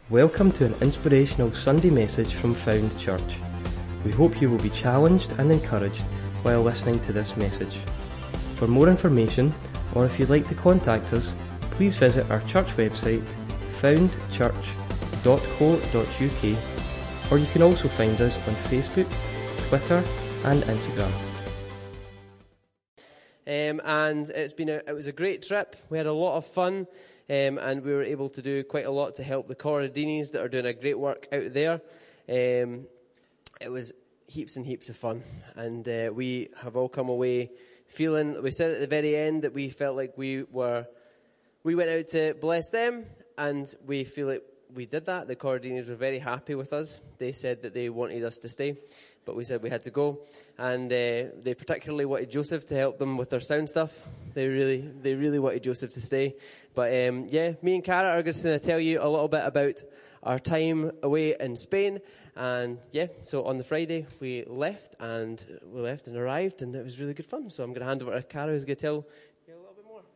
Welcome to an inspirational Sunday message from Found Church. We hope you will be challenged and encouraged while listening to this message. For more information, or if you'd like to contact us, please visit our church website, foundchurch.co.uk, or you can also find us on Facebook, Twitter and Instagram. And it was a great trip. We had a lot of fun, and we were able to do quite a lot to help the Corradinis that are doing a great work out there. It was heaps and heaps of fun, and we have all come away feeling. We said at the very end that we felt like we went out to bless them, and we feel like we did that. The Corradinis were very happy with us. They said that they wanted us to stay, but we said we had to go, and they particularly wanted Joseph to help them with their sound stuff. They really wanted Joseph to stay. But me and Cara are just going to tell you a little bit about our time away in Spain. And so on the Friday we left and arrived, and it was really good fun. So I'm going to hand over to Cara, who's going to tell you a little bit more.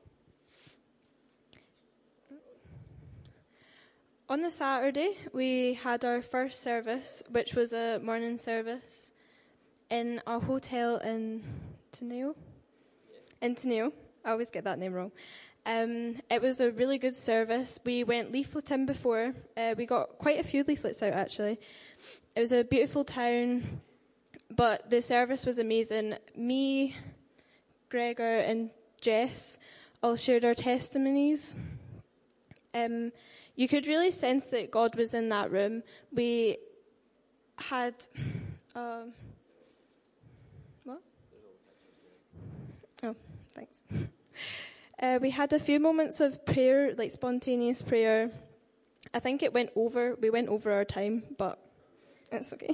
On the Saturday, we had our first service, which was a morning service, in a hotel in Teneo. In Teneo. I always get that name wrong. It was a really good service. We went leafleting before. We got quite a few leaflets out, actually. It was a beautiful town, but the service was amazing. Me, Gregor, and Jess all shared our testimonies. You could really sense that God was in that room. We had... what? Oh, thanks. We had a few moments of prayer, like spontaneous prayer. I think we went over our time, but it's okay.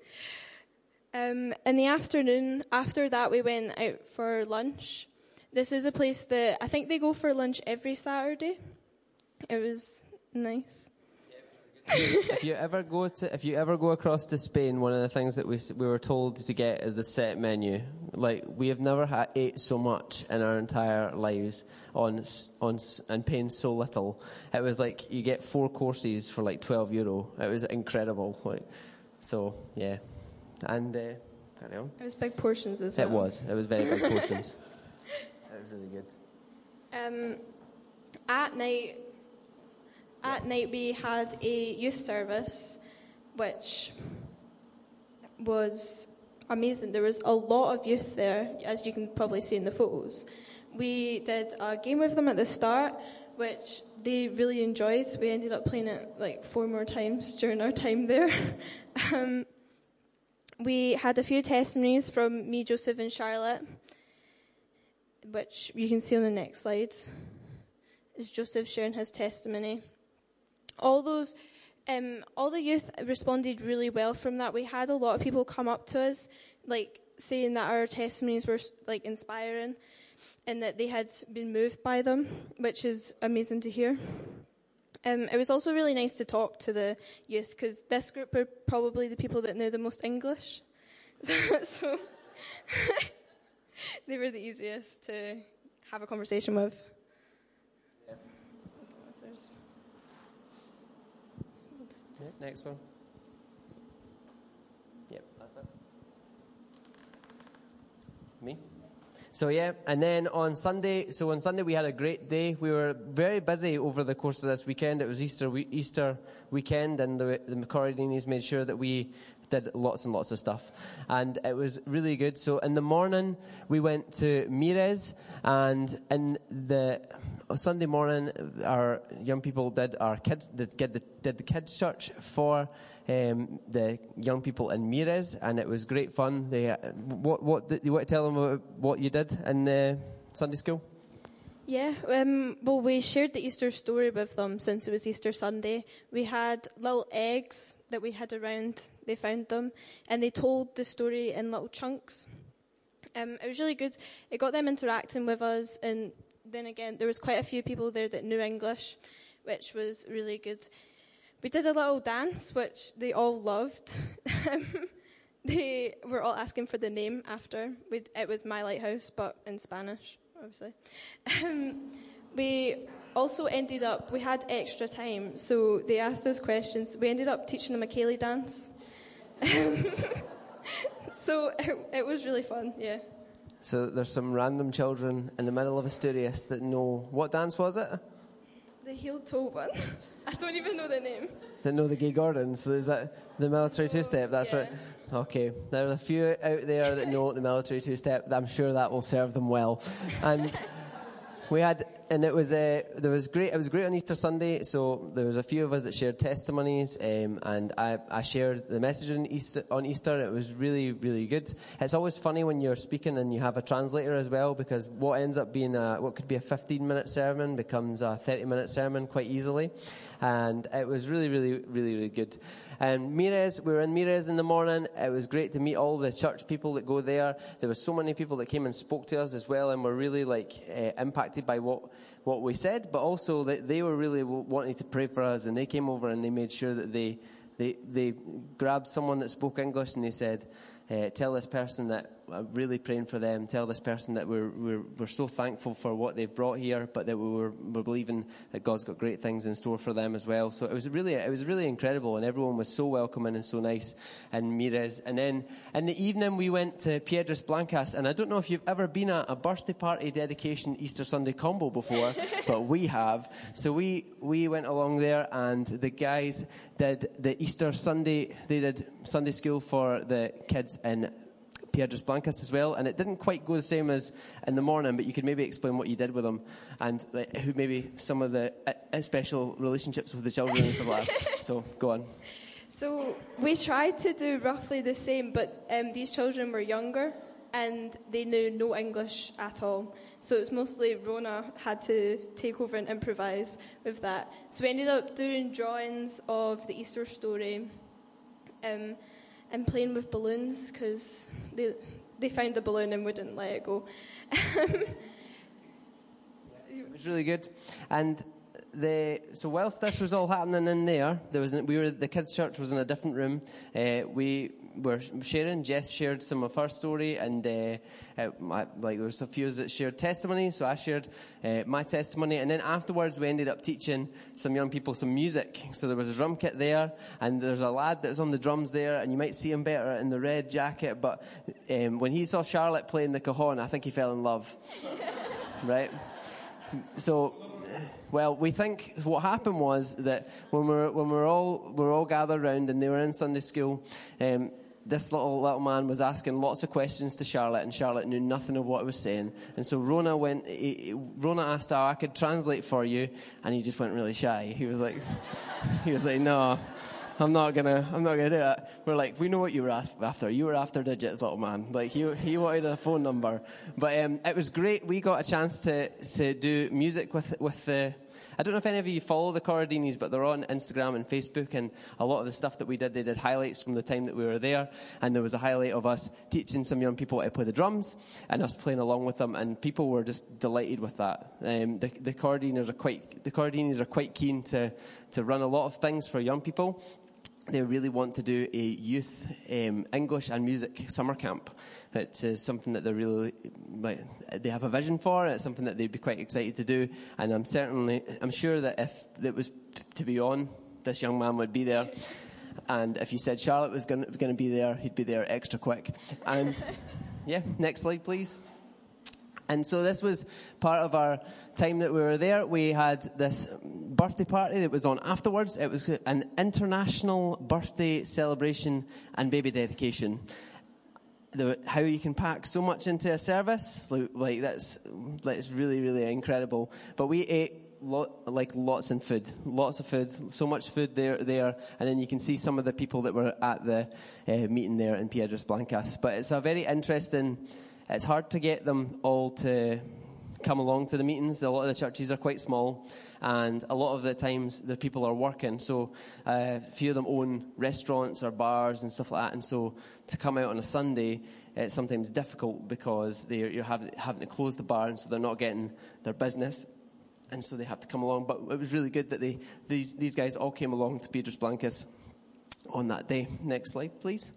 In the afternoon, after that, we went out for lunch. This is a place that I think they go for lunch every Saturday. It was nice. If you ever go across to Spain, one of the things that we were told to get is the set menu. Like, we have never ate so much in our entire lives and paying so little. It was like you get 4 courses for like €12. It was incredible. And carry on. It was big portions as well. It was very big portions. It was really good. At night we had a youth service, which was amazing. There was a lot of youth there, as you can probably see in the photos. We did a game with them at the start, which they really enjoyed. We ended up playing it like 4 more times during our time there. We had a few testimonies from me, Joseph, and Charlotte, which you can see on the next slide. Is Joseph sharing his testimony. All the youth responded really well from that. We had a lot of people come up to us, like, saying that our testimonies were, like, inspiring and that they had been moved by them, which is amazing to hear. It was also really nice to talk to the youth, because this group were probably the people that knew the most English. So they were the easiest to have a conversation with. Next one. Yep, that's it. Me? And then on Sunday we had a great day. We were very busy over the course of this weekend. It was Easter weekend, and the Corradinis made sure that we did lots and lots of stuff. And it was really good. So in the morning, we went to Mires, and in the Sunday morning, our young people did the kids' church for the young people in Mires, and it was great fun. What you want to tell them about what you did in Sunday school? Yeah, well, we shared the Easter story with them since it was Easter Sunday. We had little eggs that we had around. They found them, and they told the story in little chunks. It was really good. It got them interacting with us, and then again, there was quite a few people there that knew English, which was really good. We did a little dance, which they all loved. They were all asking for the name after. It was My Lighthouse, but in Spanish, obviously. We also ended up, we had extra time, so they asked us questions. We ended up teaching them a Cayley dance. So it was really fun, yeah. So there's some random children in the middle of Asturias that know, what dance was it? The heel toe one. I don't even know the name. That know the Gay Gordons. So is that the military two-step? That's yeah. right. Okay, there are a few out there that know the military two-step. I'm sure that will serve them well. And we had, and it was great. It was great on Easter Sunday. So there was a few of us that shared testimonies, and I shared the message on Easter. It was really, really good. It's always funny when you're speaking and you have a translator as well, because what ends up being what could be a 15-minute sermon becomes a 30-minute sermon quite easily. And it was really, really, really, really good. And Mires, we were in Mires in the morning. It was great to meet all the church people that go there. There were so many people that came and spoke to us as well, and were really impacted by what we said, but also that they were really wanting to pray for us. And they came over and they made sure that they grabbed someone that spoke English and they said, tell this person that I'm really praying for them. Tell this person that we're so thankful for what they've brought here, but that we're believing that God's got great things in store for them as well. So it was really incredible, and everyone was so welcoming and so nice in Mires. And then in the evening we went to Piedras Blancas, and I don't know if you've ever been at a birthday party dedication Easter Sunday combo before, but we have. So we went along there, and the guys did the Easter Sunday. They did Sunday school for the kids in Piedras Blancas as well, and it didn't quite go the same as in the morning, but you could maybe explain what you did with them, and who maybe some of the special relationships with the children and stuff like that. So go on. So we tried to do roughly the same, but these children were younger and they knew no English at all. So it's mostly Rona had to take over and improvise with that. So we ended up doing drawings of the Easter story, and playing with balloons, because they found the balloon and wouldn't let it go. It was really good. And so whilst this was all happening in there, the kids' church was in a different room. We were sharing. Jess shared some of her story, and there was a few that shared testimonies. So I shared my testimony, and then afterwards we ended up teaching some young people some music. So there was a drum kit there, and there's a lad that's on the drums there, and you might see him better in the red jacket. But when he saw Charlotte playing the cajon, I think he fell in love. Right? So. Well, we think what happened was that when we're all gathered around and they were in Sunday school, this little man was asking lots of questions to Charlotte, and Charlotte knew nothing of what I was saying. And so Rona asked how I could translate for you, and he just went really shy. He was like, no. I'm not gonna do it. We're like, we know what you were after. You were after digits, little man. Like he wanted a phone number. But it was great. We got a chance to do music with the. I don't know if any of you follow the Corradinis, but they're on Instagram and Facebook, and a lot of the stuff that we did, they did highlights from the time that we were there, and there was a highlight of us teaching some young people how to play the drums, and us playing along with them, and people were just delighted with that. The Corradinis are quite keen to run a lot of things for young people. They really want to do a youth English and music summer camp. It is something that they have a vision for. It's something that they'd be quite excited to do. And I'm sure that if it was to be on, this young man would be there. And if you said Charlotte was going to be there, he'd be there extra quick. And yeah, next slide, please. And so this was part of our time that we were there. We had this birthday party that was on afterwards. It was an international birthday celebration and baby dedication. How you can pack so much into a service, that's really, really incredible. But we ate lots of food, so much food there, and then you can see some of the people that were at the meeting there in Piedras Blancas. But it's a very interesting. It's hard to get them all to come along to the meetings. A lot of the churches are quite small, and a lot of the times the people are working. So a few of them own restaurants or bars and stuff like that. And so to come out on a Sunday, it's sometimes difficult because you're having to close the bar, and so they're not getting their business. And so they have to come along. But it was really good that these guys all came along to Piedras Blancas on that day. Next slide, please.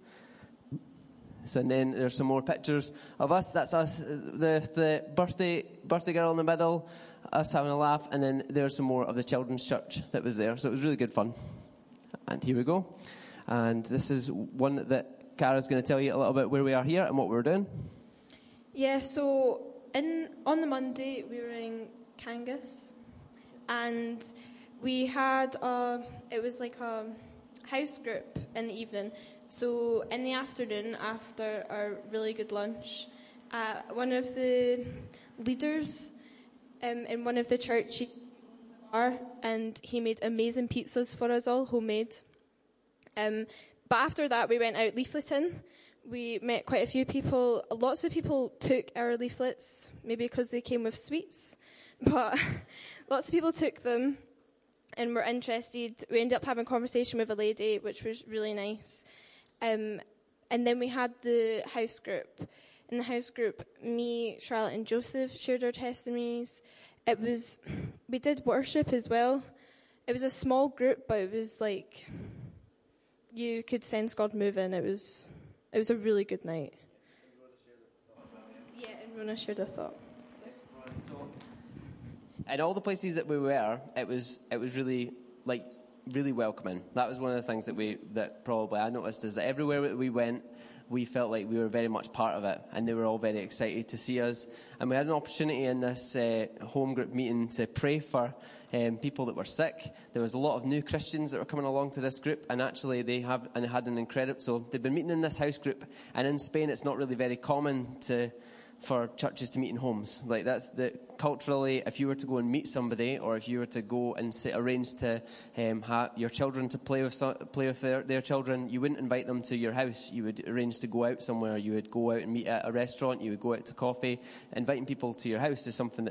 So and then there's some more pictures of us. That's us, the birthday girl in the middle, us having a laugh, and then there's some more of the children's church that was there. So it was really good fun. And here we go. And this is one that Cara's going to tell you a little bit where we are here and what we're doing. Yeah, so on the Monday we were in Kangas, and we had it was like a house group in the evening. So in the afternoon, after our really good lunch, one of the leaders in one of the churches bar, and he made amazing pizzas for us all, homemade. But after that, we went out leafleting. We met quite a few people. Lots of people took our leaflets, maybe because they came with sweets, but lots of people took them and were interested. We ended up having a conversation with a lady, which was really nice. And then we had the house group. In the house group, me, Charlotte, and Joseph shared our testimonies. We did worship as well. It was a small group, but it was like you could sense God moving. It was a really good night. Yeah, and Rona shared a thought. And all the places that we were, it was really really welcoming. That was one of the things that probably I noticed, is that everywhere that we went, we felt like we were very much part of it, and they were all very excited to see us. And we had an opportunity in this home group meeting to pray for people that were sick. There was a lot of new Christians that were coming along to this group, and actually they had an incredible. So they've been meeting in this house group, and in Spain it's not really very common for churches to meet in homes. Like culturally, if you were to go and meet somebody, or if you were to go and arrange to have your children to play with their children, you wouldn't invite them to your house. You would arrange to go out somewhere. You would go out and meet at a restaurant. You would go out to coffee. Inviting people to your house is something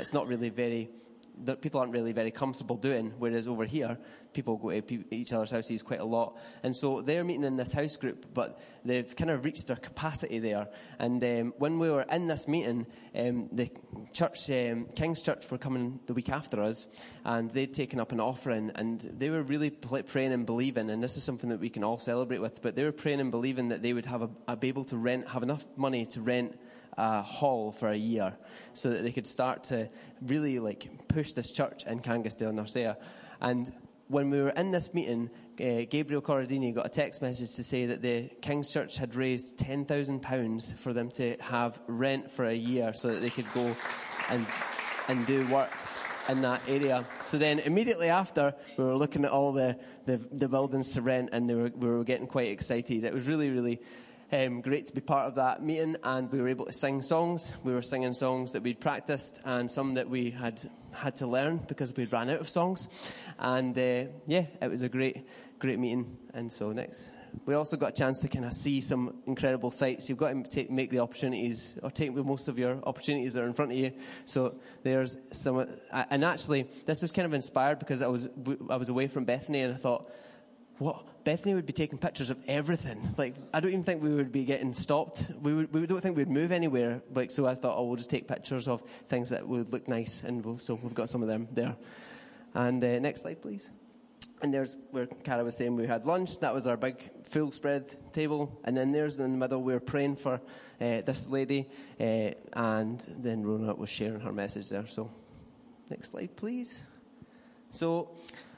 that people aren't really very comfortable doing, whereas over here, people go to each other's houses quite a lot. And so they're meeting in this house group, but they've kind of reached their capacity there. And when we were in this meeting, the church, King's Church, were coming the week after us, and they'd taken up an offering, and they were really praying and believing, and this is something that we can all celebrate with, but they were praying and believing that they would be able to have enough money to rent a hall for a year, so that they could start to really push this church in Cangas de Narcea. And when we were in this meeting, Gabriel Corradini got a text message to say that the King's Church had raised £10,000 for them to have rent for a year, so that they could go and do work in that area. So then immediately after, we were looking at all the buildings to rent, and we were getting quite excited. It was really, really great to be part of that meeting, and we were able to sing songs. We were singing songs that we'd practiced, and some that we had to learn because we'd ran out of songs. And it was a great meeting. And so next, we also got a chance to kind of see some incredible sights. You've got to make the opportunities, or take most of your opportunities that are in front of you. So there's some, and actually this was kind of inspired because I was away from Bethany, and I thought, what? Bethany would be taking pictures of everything. I don't even think we would be getting stopped. We don't think we'd move anywhere. So I thought, we'll just take pictures of things that would look nice, and so we've got some of them there. And next slide, please. And there's where Cara was saying we had lunch. That was our big full spread table. And then there's in the middle, we were praying for this lady, and then Rona was sharing her message there. So next slide, please. So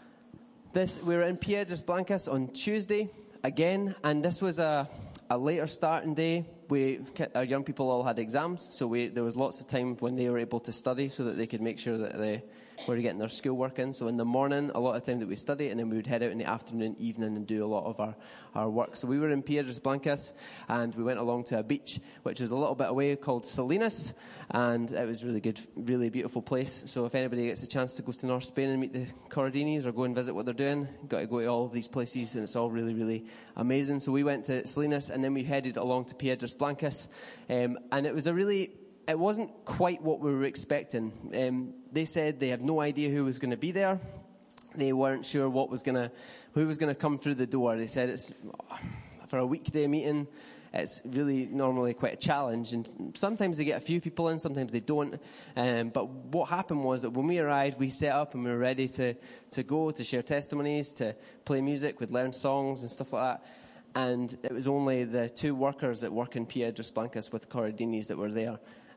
we were in Piedras Blancas on Tuesday again, and this was a later starting day. Our young people all had exams, so there was lots of time when they were able to study, so that they could make sure that they were getting their schoolwork in. So in the morning, a lot of time that we study, and then we would head out in the afternoon, evening, and do a lot of our work. So we were in Piedras Blancas, and we went along to a beach, which was a little bit away, called Salinas, and it was really good, really beautiful place. So if anybody gets a chance to go to North Spain and meet the Corradinis, or go and visit what they're doing, you've got to go to all of these places, and it's all really, really amazing. So we went to Salinas, and then we headed along to Piedras Blancas, and it wasn't quite what we were expecting. They said they have no idea who was going to be there. They weren't sure who was going to come through the door. They said it's for a weekday meeting. It's really normally quite a challenge, and sometimes they get a few people in, sometimes they don't. But what happened was that when we arrived, we set up and we were ready to go, to share testimonies, to play music. We'd learn songs and stuff like that. And it was only the two workers that work in Piedras Blancas with Corradinis that were there.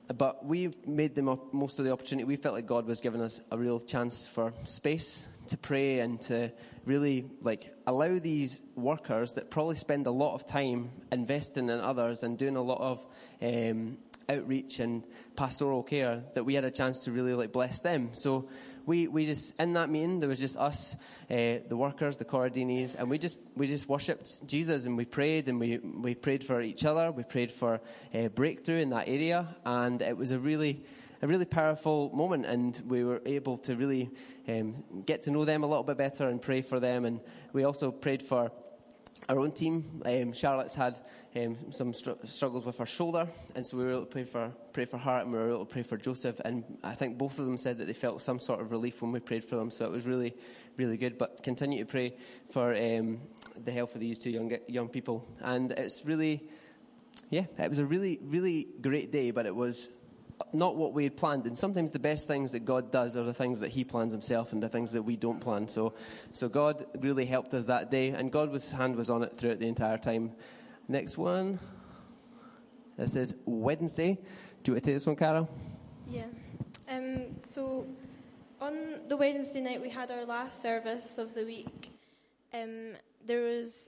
But we made the most of the opportunity. We felt like God was giving us a real chance for space to pray and to really allow these workers that probably spend a lot of time investing in others and doing a lot of outreach and pastoral care, that we had a chance to really bless them. So we just, in that meeting, there was just us, the workers, the Corradinis, and we just worshipped Jesus, and we prayed, and we prayed for each other. We prayed for breakthrough in that area, and it was a really powerful moment, and we were able to really get to know them a little bit better and pray for them. And we also prayed for our own team. Charlotte's had some struggles with her shoulder, and so we were able to pray for her, and we were able to pray for Joseph. And I think both of them said that they felt some sort of relief when we prayed for them. So it was really, really good. But continue to pray for the health of these two young people. And it's really, it was a really, really great day. But it was not what we had planned. And sometimes the best things that God does are the things that he plans himself, and the things that we don't plan. So God really helped us that day, and God's hand was on it throughout the entire time. Next one. This is Wednesday. Do you want to take this one, Cara? Yeah. So on the Wednesday night, we had our last service of the week. There was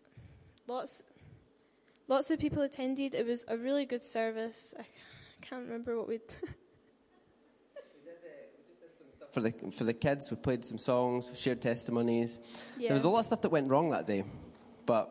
lots of people attended. It was a really good service. I can't remember what we did. We just did some stuff for the kids. We played some songs, we shared testimonies. Yeah. There was a lot of stuff that went wrong that day, but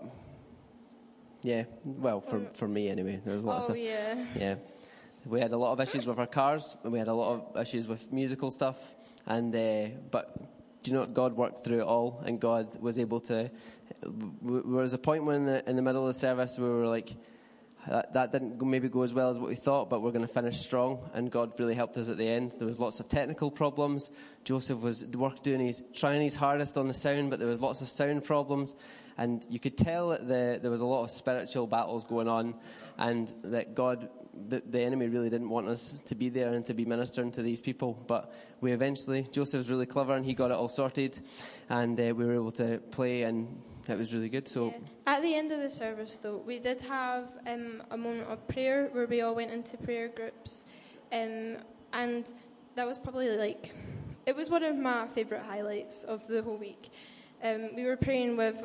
for me anyway, there was a lot of stuff. Yeah. We had a lot of issues with our cars, and we had a lot of issues with musical stuff, and but do you know what? God worked through it all, and God was able to. There was a point when in the middle of the service we were like, that didn't maybe go as well as what we thought, but we're going to finish strong, and God really helped us at the end. There was lots of technical problems. Joseph was trying his hardest on the sound, but there was lots of sound problems, and you could tell that there was a lot of spiritual battles going on, and that God, the enemy really didn't want us to be there and to be ministering to these people. But we eventually, Joseph was really clever, and he got it all sorted, and we were able to play, and it was really good. So at the end of the service, though, we did have a moment of prayer where we all went into prayer groups, and that was probably it was one of my favourite highlights of the whole week. We were praying with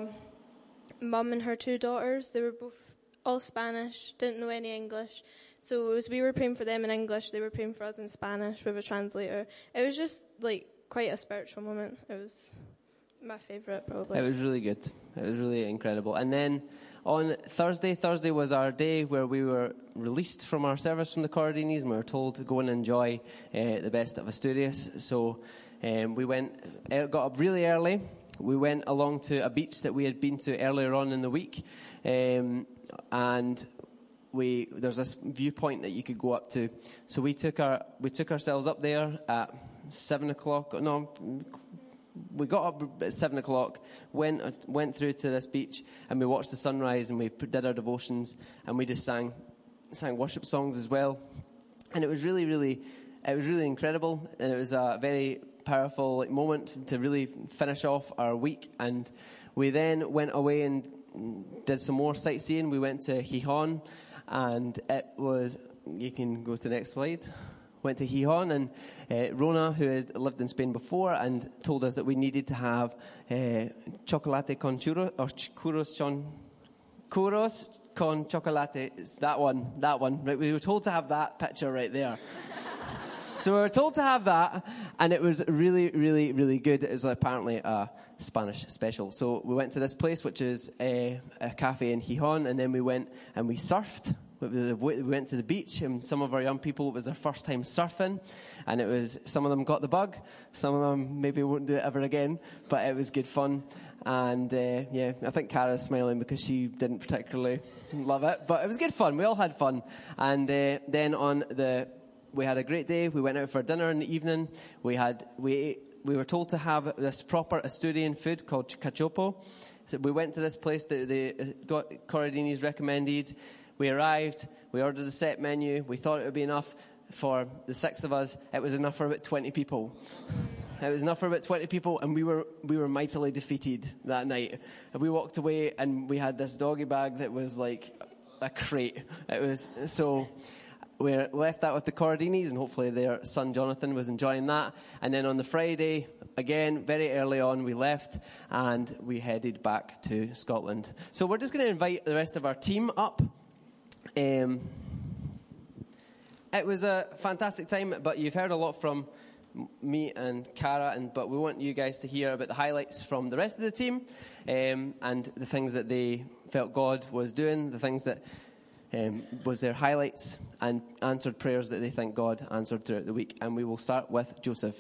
Mum and her two daughters. They were both all Spanish, didn't know any English. So we were praying for them in English, they were praying for us in Spanish with a translator. It was just quite a spiritual moment. It was my favourite, probably. It was really good. It was really incredible. And then on Thursday was our day where we were released from our service from the Corradinis, and we were told to go and enjoy the best of Asturias. So we got up really early. We went along to a beach that we had been to earlier on in the week, and there's this viewpoint that you could go up to. So we took ourselves up there at 7 o'clock. No, we got up at 7 o'clock, went through to this beach, and we watched the sunrise, and we did our devotions, and we just sang worship songs as well. And it was really incredible, and it was a very powerful moment to really finish off our week. And we then went away and did some more sightseeing. We went to Gijón, and it was, you can go to the next slide. Went to Gijón, and Rona, who had lived in Spain before, and told us that we needed to have chocolate con churros, or churros con chocolate. It's that one. Right, we were told to have that picture right there. So we were told to have that, and it was really, really, really good. It was apparently a Spanish special. So we went to this place, which is a cafe in Gijón, and then we went and we surfed. We went to the beach, and some of our young people, it was their first time surfing, and some of them got the bug, some of them maybe won't do it ever again, but it was good fun. And I think Cara's smiling because she didn't particularly love it, but it was good fun. We all had fun. And then we had a great day. We went out for dinner in the evening. We were told to have this proper Asturian food called cachopo. So we went to this place that the Corradinis recommended. We arrived. We ordered the set menu. We thought it would be enough for the 6 of us. It was enough for about 20 people. It was enough for about 20 people, and we were mightily defeated that night. And we walked away, and we had this doggy bag that was like a crate. It was so. we left that with the Corradinis, and hopefully their son Jonathan was enjoying that. And then on the Friday, again, very early on, we left and we headed back to Scotland. So we're just going to invite the rest of our team up. It was a fantastic time, but you've heard a lot from me and Cara, but we want you guys to hear about the highlights from the rest of the team, and the things that they felt God was doing, the things that was their highlights and answered prayers that they think God answered throughout the week. And we will start with Joseph.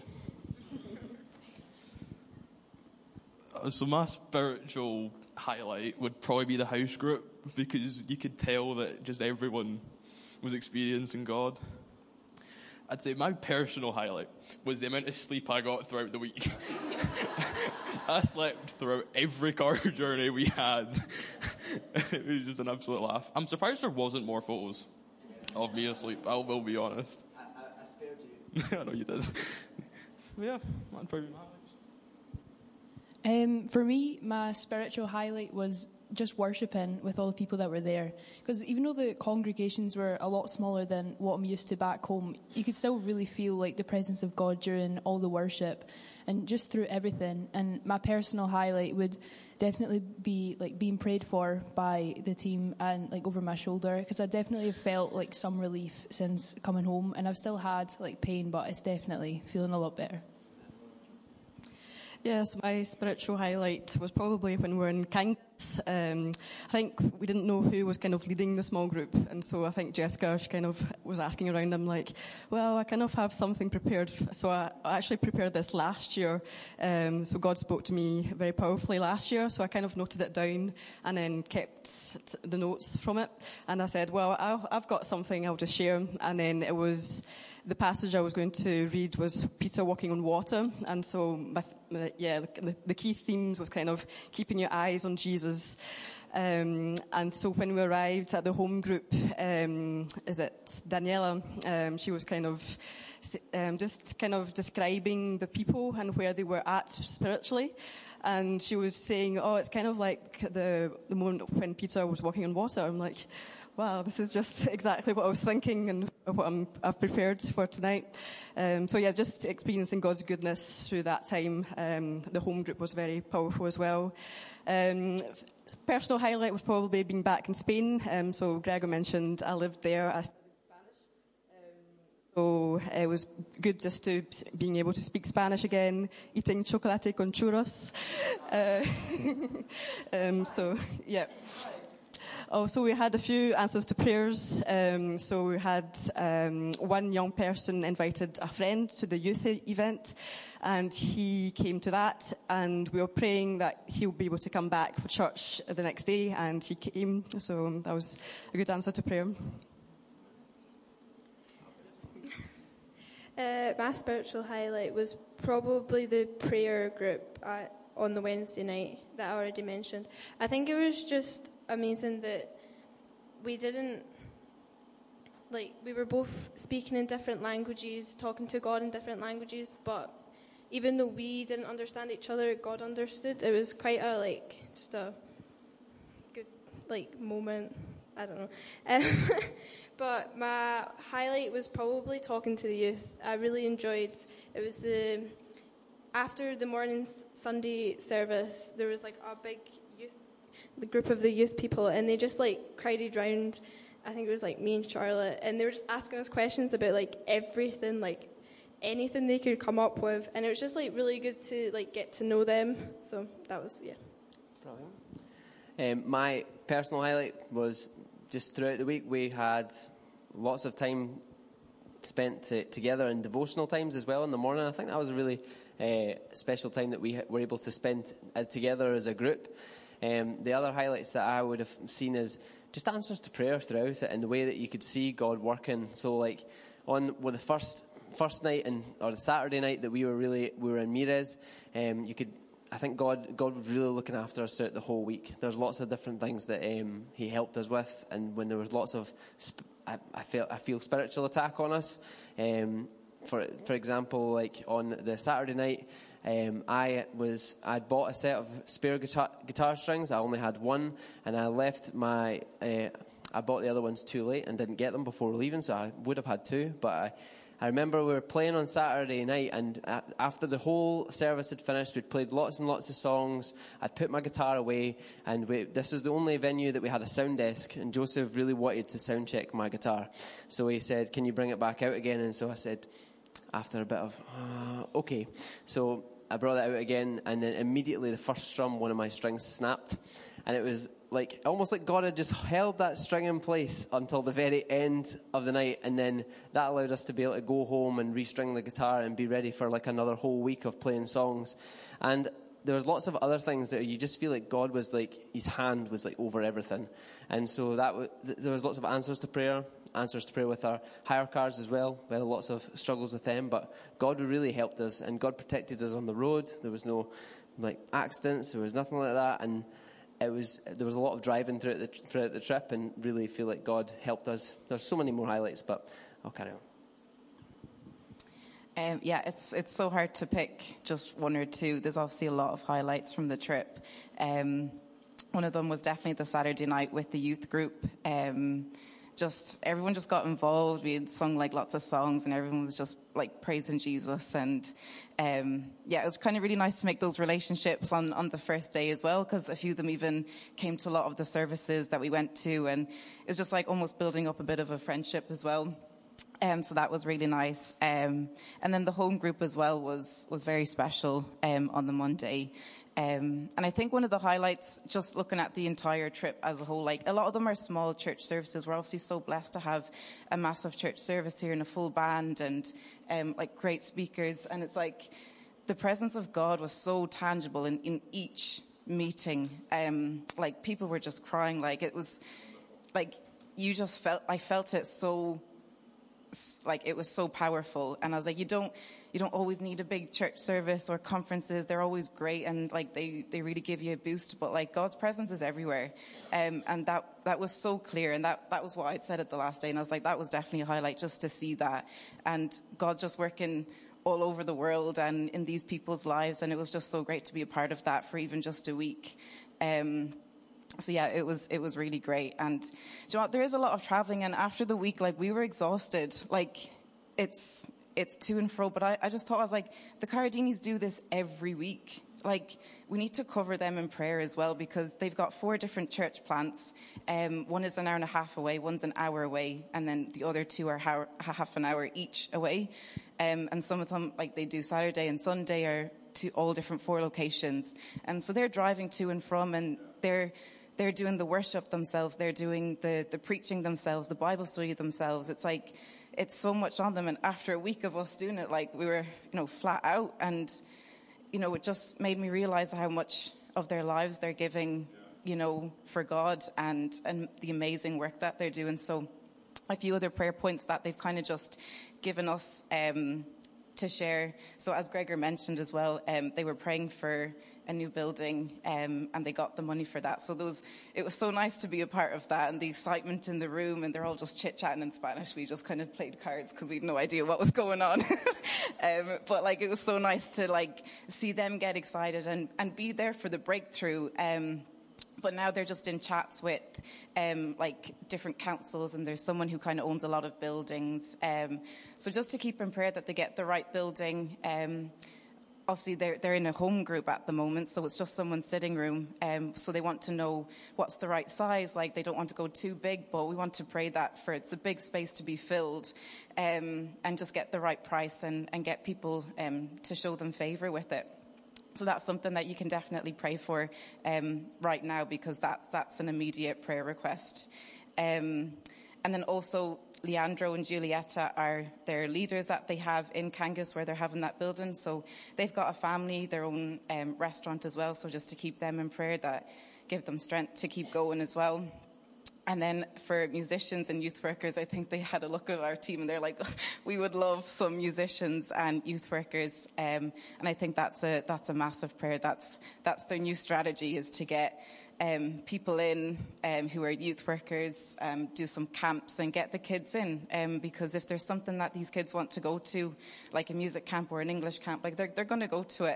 So my spiritual highlight would probably be the house group, because you could tell that just everyone was experiencing God. I'd say my personal highlight was the amount of sleep I got throughout the week. I slept throughout every car journey we had. It was just an absolute laugh. I'm surprised there wasn't more photos of me asleep, I will be honest. I spared you. I know you did. Yeah, that's probably my highlights. For me, my spiritual highlight was just worshipping with all the people that were there. Because even though the congregations were a lot smaller than what I'm used to back home, you could still really feel like the presence of God during all the worship and just through everything. And my personal highlight would definitely be like being prayed for by the team and like over my shoulder, because I definitely felt like some relief since coming home, and I've still had like pain, but it's definitely feeling a lot better. Yes, my spiritual highlight was probably when we were in Kings. I think we didn't know who was kind of leading the small group, and so I think Jessica, she kind of was asking around. I'm like, well, I kind of have something prepared. So I actually prepared this last year. So God spoke to me very powerfully last year, so I kind of noted it down and then kept the notes from it. And I said, well, I've got something I'll just share. And then it was... the passage I was going to read was Peter walking on water, and so the key themes was kind of keeping your eyes on Jesus. And so when we arrived at the home group, Daniela? She was kind of just kind of describing the people and where they were at spiritually. And she was saying, oh, it's kind of like the moment when Peter was walking on water. I'm like, wow, this is just exactly what I was thinking and what I've prepared for tonight. Just experiencing God's goodness through that time. The home group was very powerful as well. Personal highlight was probably being back in Spain. So Gregor mentioned I lived there. I studied Spanish. So it was good just to being able to speak Spanish again, eating chocolate con churros. Also, we had a few answers to prayers. So we had one young person invited a friend to the youth event, and he came to that, and we were praying that he'll be able to come back for church the next day, and he came. So that was a good answer to prayer. My spiritual highlight was probably the prayer group on the Wednesday night that I already mentioned. I think it was just amazing that we were both speaking in different languages, talking to God in different languages, but even though we didn't understand each other, God understood. It was quite a good moment. I don't know. But my highlight was probably talking to the youth. I really enjoyed. It was after the morning Sunday service, there was like a big the group of the youth people, and they just crowded round. I think it was me and Charlotte, and they were just asking us questions about everything, anything they could come up with, and it was just really good to get to know them. So that was Brilliant. My personal highlight was just throughout the week we had lots of time spent together in devotional times as well in the morning. I think that was a really special time that we were able to spend together as a group. The other highlights that I would have seen is just answers to prayer throughout it, and the way that you could see God working. So on the first night or the Saturday night that we were in Mires, I think God was really looking after us throughout the whole week. There's lots of different things that He helped us with, and when there was lots of I feel spiritual attack on us. For example, on the Saturday night, I'd bought a set of spare guitar strings. I only had one, and I left my I bought the other ones too late and didn't get them before leaving, so I would have had two. But I remember we were playing on Saturday night, and after the whole service had finished, we'd played lots and lots of songs. I'd put my guitar away, and this was the only venue that we had a sound desk, and Joseph really wanted to sound check my guitar. So he said, "Can you bring it back out again?" And so I said, after a bit of, okay. So I brought it out again, and then immediately the first strum, one of my strings snapped. And it was like almost like God had just held that string in place until the very end of the night, and then that allowed us to be able to go home and restring the guitar and be ready for like another whole week of playing songs. And there was lots of other things that you just feel like God was like, his hand was like over everything. And so there was lots of answers to prayer with our hire cars as well. We had lots of struggles with them, but God really helped us, and God protected us on the road. There was no like accidents, there was nothing like that, and there was a lot of driving throughout the trip, and really feel like God helped us. There's so many more highlights, but I'll carry on. It's so hard to pick just one or two. There's obviously a lot of highlights from the trip. One of them was definitely the Saturday night with the youth group. Everyone just got involved. We had sung like lots of songs, and everyone was just like praising Jesus. And it was kind of really nice to make those relationships on the first day as well, because a few of them even came to a lot of the services that we went to, and it was just like almost building up a bit of a friendship as well. So that was really nice. And then the home group as well was very special on the Monday. And I think one of the highlights, just looking at the entire trip as a whole, like a lot of them are small church services. We're obviously so blessed to have a massive church service here and a full band and like great speakers. And it's like the presence of God was so tangible in each meeting. Like people were just crying. Like it was like I felt it so, like it was so powerful. And I was like, you don't always need a big church service or conferences. They're always great, and like they really give you a boost, but like God's presence is everywhere. And that was so clear, and that was what I'd said at the last day, and I was like, that was definitely a highlight, just to see that. And God's just working all over the world and in these people's lives, and it was just so great to be a part of that for even just a week. So yeah, it was really great. And do you know what? There is a lot of traveling, and after the week, like we were exhausted. Like it's to and fro, but I just thought, I was like, the Caradinis do this every week. Like, we need to cover them in prayer as well, because they've got 4 different church plants. One is an hour and a half away, one's an hour away, and then the other 2 are half an hour each away. And some of them, like they do Saturday and Sunday, are to all different 4 locations. So they're driving to and from, and they're doing the worship themselves, they're doing the preaching themselves, the Bible study themselves. It's like, it's so much on them. And after a week of us doing it, like we were, flat out. And, it just made me realize how much of their lives they're giving, for God and the amazing work that they're doing. So a few other prayer points that they've kind of just given us to share. So as Gregor mentioned as well, they were praying for a new building, and they got the money for that. So it was so nice to be a part of that, and the excitement in the room, and they're all just chit-chatting in Spanish. We just kind of played cards because we had no idea what was going on. But like, it was so nice to like see them get excited and be there for the breakthrough. But now they're just in chats with like different councils, and there's someone who kind of owns a lot of buildings. So just to keep in prayer that they get the right building. Obviously, they're in a home group at the moment, so it's just someone's sitting room. So they want to know what's the right size. Like, they don't want to go too big, but we want to pray that it's a big space to be filled, and just get the right price and get people to show them favor with it. So that's something that you can definitely pray for right now, because that's an immediate prayer request. And then also, Leandro and Giulietta are their leaders that they have in Kangas, where they're having that building. So they've got a family, their own restaurant as well. So just to keep them in prayer, that give them strength to keep going as well. And then for musicians and youth workers, I think they had a look at our team and they're like, we would love some musicians and youth workers. And I think that's a massive prayer. That's their new strategy, is to get people in who are youth workers, do some camps and get the kids in, because if there's something that these kids want to go to, like a music camp or an English camp, like they're going to go to it.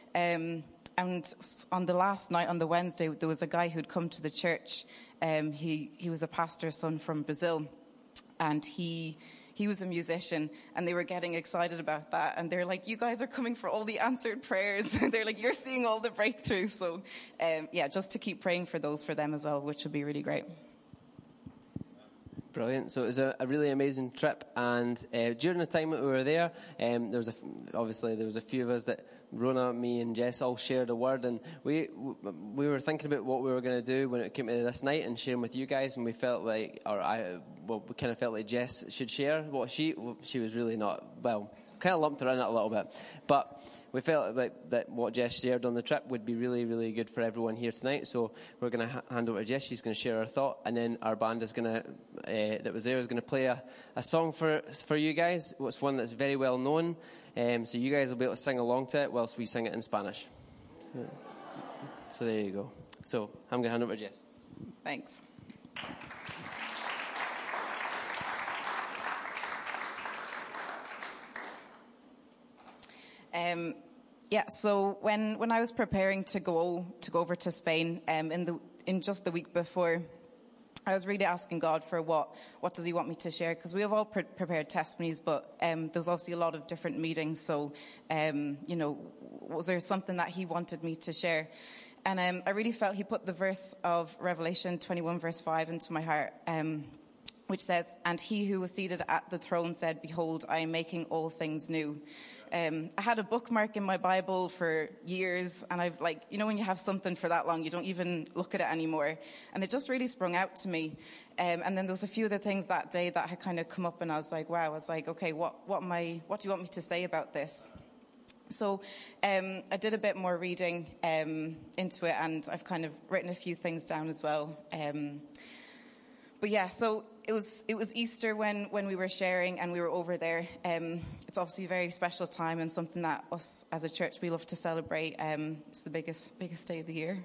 And on the last night, on the Wednesday, there was a guy who'd come to the church. He was a pastor's son from Brazil, and he was a musician, and they were getting excited about that. And they're like, you guys are coming for all the answered prayers. They're like, you're seeing all the breakthroughs. So, just to keep praying for them as well, which would be really great. Brilliant. So it was a really amazing trip, and during the time that we were there, there was a few of us that Rona, me, and Jess all shared a word, and we were thinking about what we were going to do when it came to this night and sharing with you guys, and we felt like, we kind of felt like Jess should share what she was really not, well, kind of lumped her in it a little bit, but we felt like that what Jess shared on the trip would be really, really good for everyone here tonight. So we're going to hand over to Jess. She's going to share her thought, and then our band is going to that was there is going to play a song for you guys. It's one that's very well known, so you guys will be able to sing along to it whilst we sing it in Spanish. So there you go. So I'm going to hand over to Jess. Thanks. So when I was preparing to go over to Spain, in just the week before, I was really asking God for what does He want me to share? Because we have all prepared testimonies, but there was obviously a lot of different meetings. So, was there something that He wanted me to share? And I really felt He put the verse of Revelation 21 verse 5 into my heart, which says, "And He who was seated at the throne said, 'Behold, I am making all things new.'" I had a bookmark in my Bible for years, and I've when you have something for that long, you don't even look at it anymore. And it just really sprung out to me. And then there was a few other things that day that had kind of come up, and I was like, wow, okay, what do you want me to say about this? So I did a bit more reading into it, and I've kind of written a few things down as well. So it was Easter when we were sharing and we were over there. It's obviously a very special time and something that us as a church we love to celebrate. It's the biggest day of the year.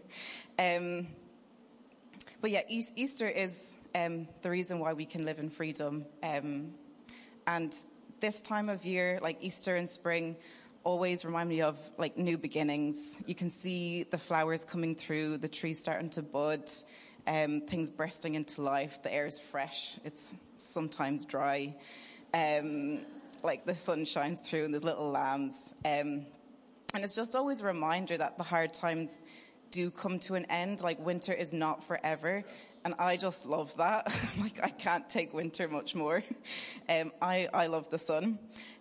Easter is the reason why we can live in freedom. And this time of year, like Easter and spring, always remind me of like new beginnings. You can see the flowers coming through, the trees starting to bud. Things bursting into life. The air is fresh. It's sometimes dry. Like the sun shines through and there's little lambs. And it's just always a reminder that the hard times do come to an end. Like winter is not forever. And I just love that. Like I can't take winter much more. I love the sun.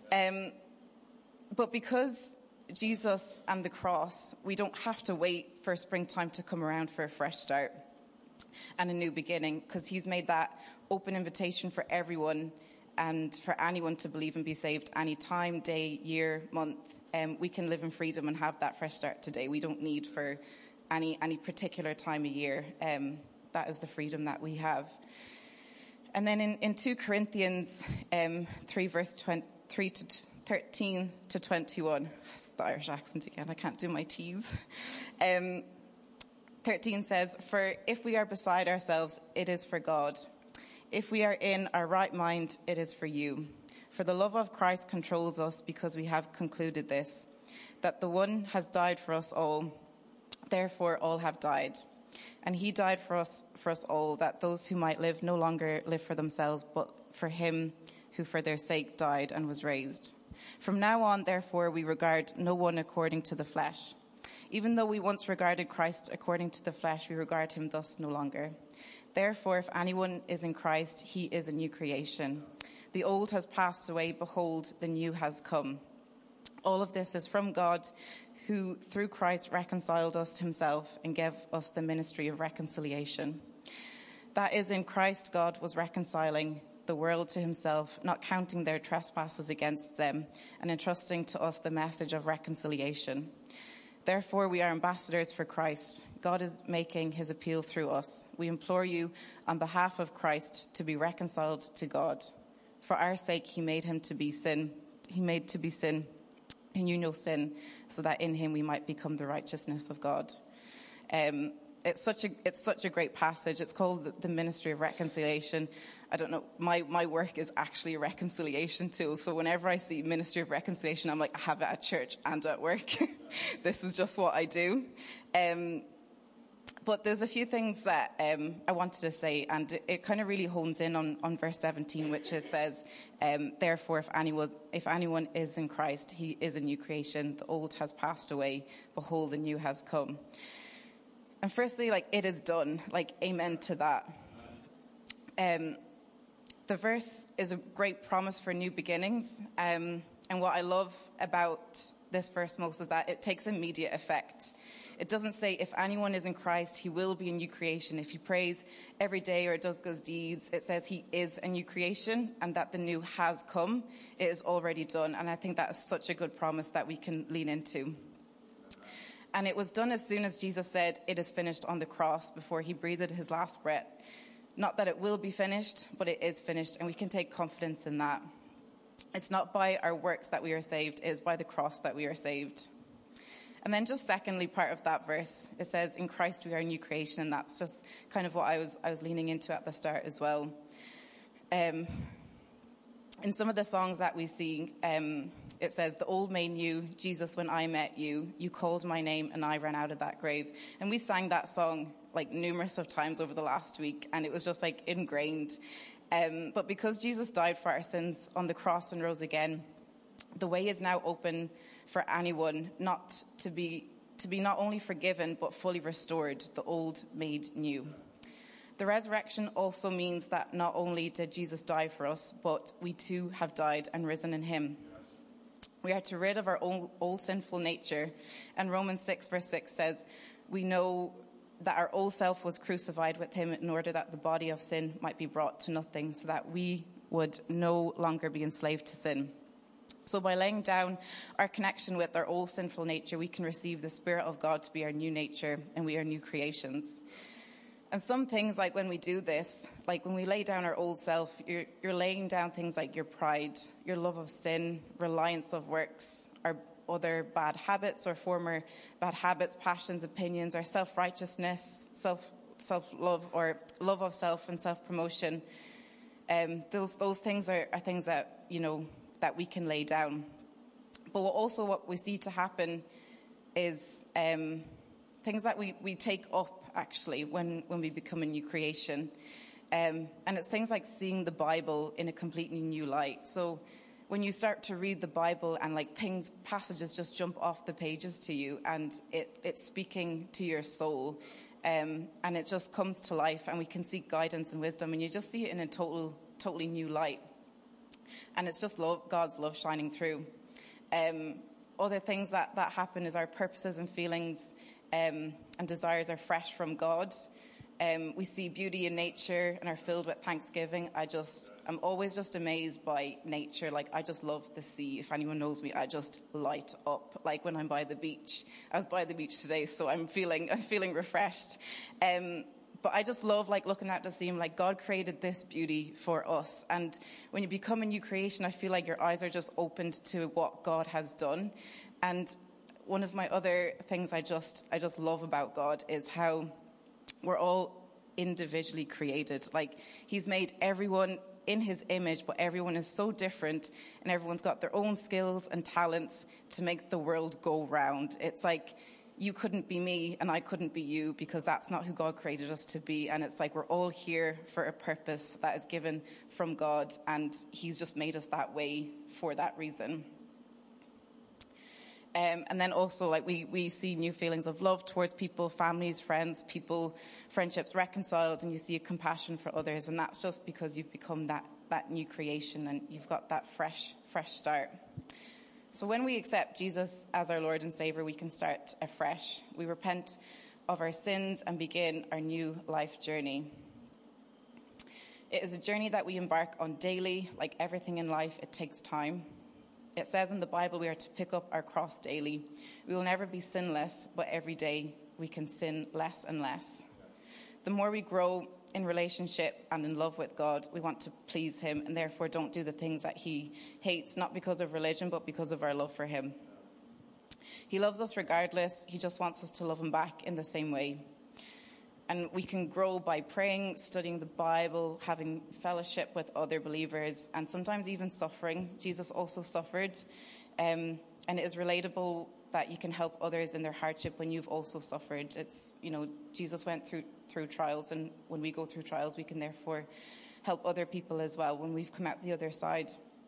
But because Jesus and the cross, we don't have to wait for springtime to come around for a fresh start and a new beginning, because He's made that open invitation for everyone and for anyone to believe and be saved any time, day, year, month. We can live in freedom and have that fresh start today. We don't need for any particular time of year. That is the freedom that we have. And then in 2 Corinthians 3 verse 13 to 21, that's the Irish accent again, I can't do my T's. 13 says, "For if we are beside ourselves, it is for God. If we are in our right mind, it is for you. For the love of Christ controls us, because we have concluded this, that the one has died for us all, therefore all have died. And He died for us all, that those who might live no longer live for themselves, but for Him who for their sake died and was raised. From now on, therefore, we regard no one according to the flesh. Even though we once regarded Christ according to the flesh, we regard Him thus no longer. Therefore, if anyone is in Christ, he is a new creation. The old has passed away, behold, the new has come. All of this is from God, who through Christ reconciled us to Himself and gave us the ministry of reconciliation. That is, in Christ God was reconciling the world to Himself, not counting their trespasses against them, and entrusting to us the message of reconciliation. Therefore, we are ambassadors for Christ. God is making His appeal through us. We implore you, on behalf of Christ, to be reconciled to God. For our sake, He made Him to be sin. He made to be sin, who knew no sin, so that in Him we might become the righteousness of God. It's such a great passage. It's called the Ministry of Reconciliation. I don't know, my work is actually a reconciliation tool. So whenever I see Ministry of Reconciliation, I'm like, I have it at church and at work. This is just what I do. But there's a few things that I wanted to say, and it kind of really hones in on verse 17, which it says, therefore, if anyone is in Christ, he is a new creation. The old has passed away. Behold, the new has come. And firstly, like, it is done. Like, amen to that. The verse is a great promise for new beginnings. And what I love about this verse most is that it takes immediate effect. It doesn't say if anyone is in Christ, he will be a new creation. If he prays every day or does good deeds, it says he is a new creation and that the new has come. It is already done. And I think that is such a good promise that we can lean into. And it was done as soon as Jesus said, it is finished on the cross before he breathed his last breath. Not that it will be finished, but it is finished. And we can take confidence in that. It's not by our works that we are saved. It is by the cross that we are saved. And then just secondly, part of that verse, it says, in Christ we are a new creation. And that's just kind of what I was leaning into at the start as well. In some of the songs that we sing, it says, the old made new, Jesus, when I met you, you called my name and I ran out of that grave. And we sang that song like numerous of times over the last week, and it was just like ingrained. But because Jesus died for our sins on the cross and rose again, the way is now open for anyone not to be not only forgiven, but fully restored, the old made new. The resurrection also means that not only did Jesus die for us, but we too have died and risen in him. We are to rid of our old sinful nature. And Romans 6 verse 6 says, we know that our old self was crucified with him in order that the body of sin might be brought to nothing, so that we would no longer be enslaved to sin. So by laying down our connection with our old sinful nature, we can receive the Spirit of God to be our new nature, and we are new creations. And some things, like when we do this, like when we lay down our old self, you're laying down things like your pride, your love of sin, reliance of works, our other bad habits or former bad habits, passions, opinions, our self-righteousness, self-love or love of self and self-promotion. Those things are things that, that we can lay down. But what we see to happen is things that we take up, actually, when we become a new creation. And it's things like seeing the Bible in a completely new light. So when you start to read the Bible and passages just jump off the pages to you, and it's speaking to your soul, and it just comes to life, and we can seek guidance and wisdom, and you just see it in a totally new light. And it's just God's love shining through. Other things that happen is our purposes and feelings and desires are fresh from God. We see beauty in nature and are filled with thanksgiving. I'm always just amazed by nature. Like, I just love the sea. If anyone knows me, I just light up. Like when I'm by the beach. I was by the beach today, so I'm feeling refreshed. But I just love looking at the sea. Like, God created this beauty for us. And when you become a new creation, I feel like your eyes are just opened to what God has done. And one of my other things I just love about God is how we're all individually created. Like, he's made everyone in his image, but everyone is so different, and everyone's got their own skills and talents to make the world go round. It's like, you couldn't be me and I couldn't be you, because that's not who God created us to be. And it's like, we're all here for a purpose that is given from God, and he's just made us that way for that reason. And then also, we see new feelings of love towards people, families, friends, friendships reconciled, and you see a compassion for others. And that's just because you've become that new creation, and you've got that fresh start. So when we accept Jesus as our Lord and Savior, we can start afresh. We repent of our sins and begin our new life journey. It is a journey that we embark on daily. Like everything in life, it takes time. It says in the Bible we are to pick up our cross daily. We will never be sinless, but every day we can sin less and less. The more we grow in relationship and in love with God, we want to please him, and therefore don't do the things that he hates, not because of religion, but because of our love for him. He loves us regardless. He just wants us to love him back in the same way. And we can grow by praying, studying the Bible, having fellowship with other believers, and sometimes even suffering. Jesus also suffered. And it is relatable that you can help others in their hardship when you've also suffered. It's, Jesus went through trials, and when we go through trials, we can therefore help other people as well when we've come out the other side.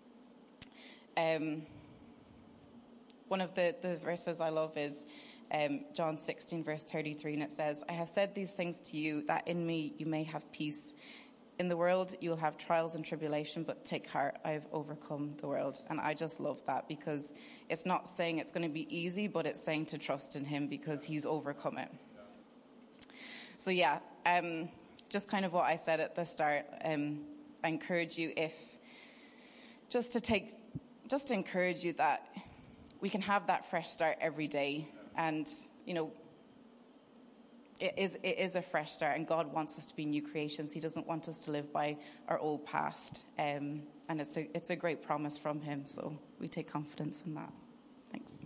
One of the verses I love is John 16, verse 33, and it says, I have said these things to you, that in me you may have peace. In the world you will have trials and tribulation, but take heart, I have overcome the world. And I just love that, because it's not saying it's going to be easy, but it's saying to trust in him because he's overcome it. So yeah, just kind of what I said at the start. I encourage you just to encourage you that we can have that fresh start every day. And, it is a fresh start, and God wants us to be new creations. He doesn't want us to live by our old past. And it's a great promise from him. So we take confidence in that. Thanks.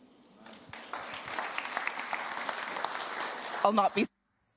I'll not be...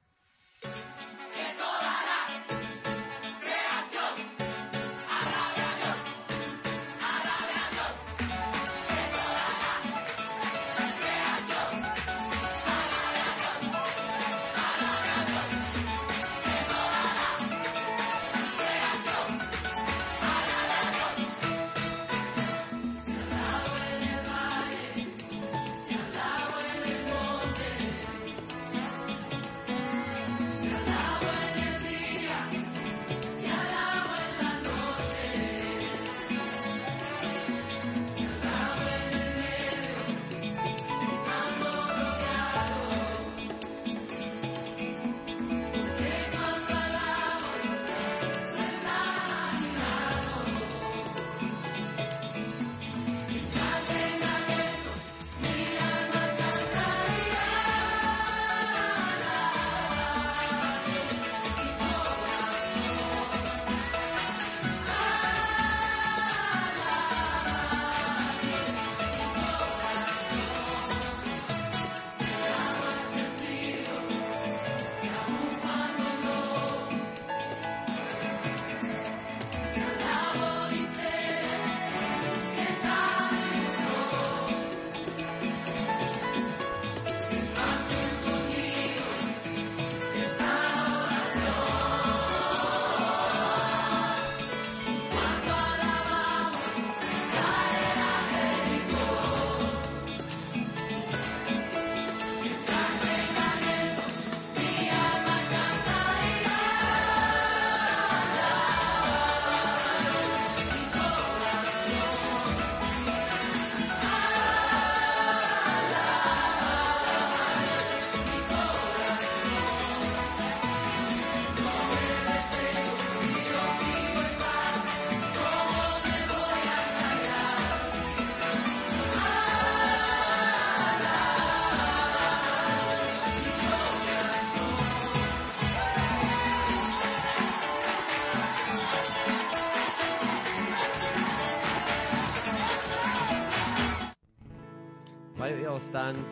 Why don't we all stand?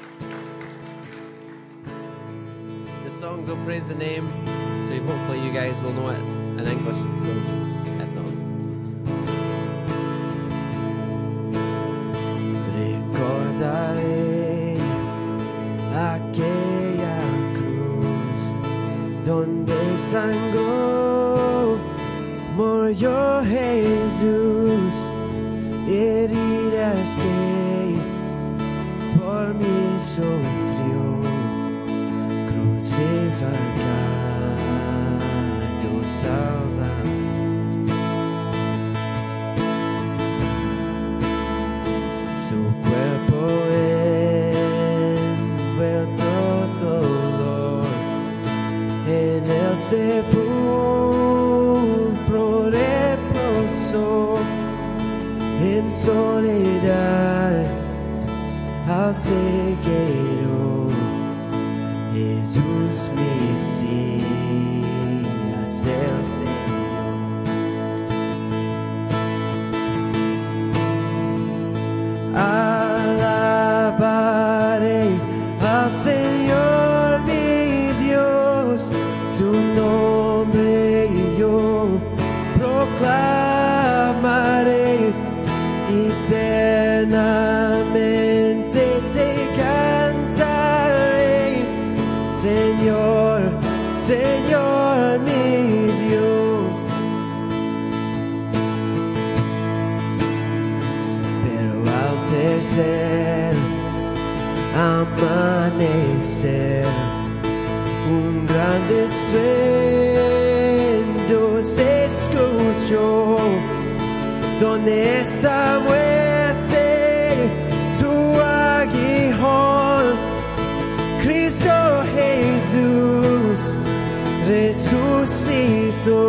The songs will praise the name, so hopefully you guys will know it in English, so if not. Recordaré aquella cruz donde sangró, murió Jesús, heridas que por mí sufrió, crucificado salva. Su cuerpo envuelto dolor, en el sepulcro reposó, en soledad al ceguero, Jesús Mesías el Señor. Alabaré al Señor mi Dios, proclamaré eternamente, te cantaré, Señor, Señor mi Dios. Pero al tercer amanecer, un gran estruendo se escuchó. ¿Dónde está muerte tu aguijón? Cristo Jesús resucitó.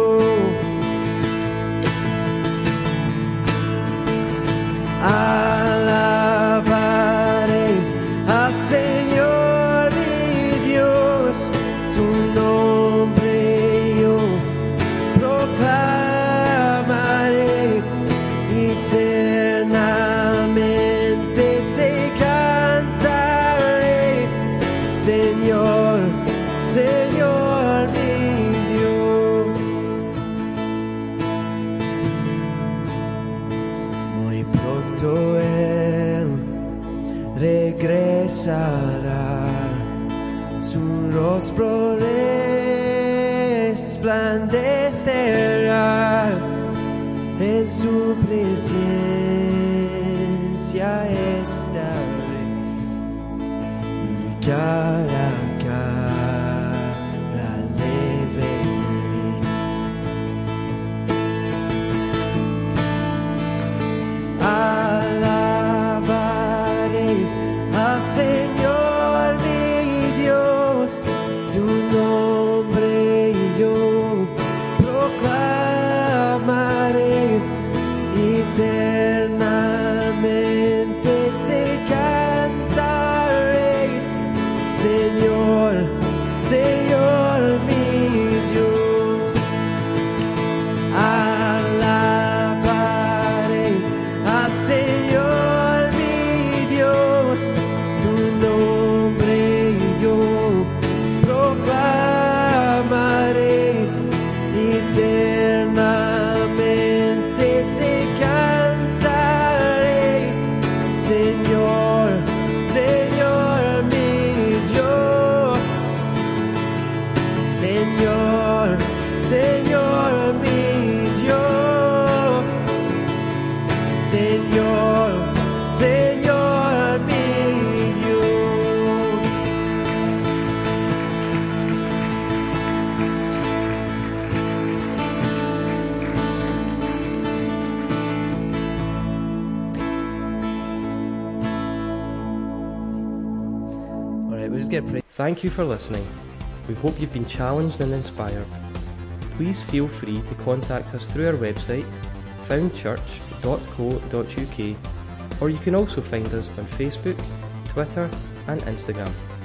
Alabaré al Señor mi Dios, tu nombre yo proclamaré eternamente, te cantaré, Señor, Señor mi Dios. Muy pronto Él regresará, su rostro resplandecerá, en su presencia estaré, y cara a cara le veré. Alabaré al Señor mi Dios, tu nombre yo proclamaré eternamente, te cantaré, Señor, Señor mi Dios. Alabaré al Señor mi Dios, tu nombre yo proclamaré eternamente, te cantaré, Señor, Señor mi Dios, Señor, Señor mi Dios, Señor, Señor mi Dios. Alright, we'll just get prayed. Thank you for listening. We hope you've been challenged and inspired. Please feel free to contact us through our website, foundchurch.co.uk, or you can also find us on Facebook, Twitter and Instagram.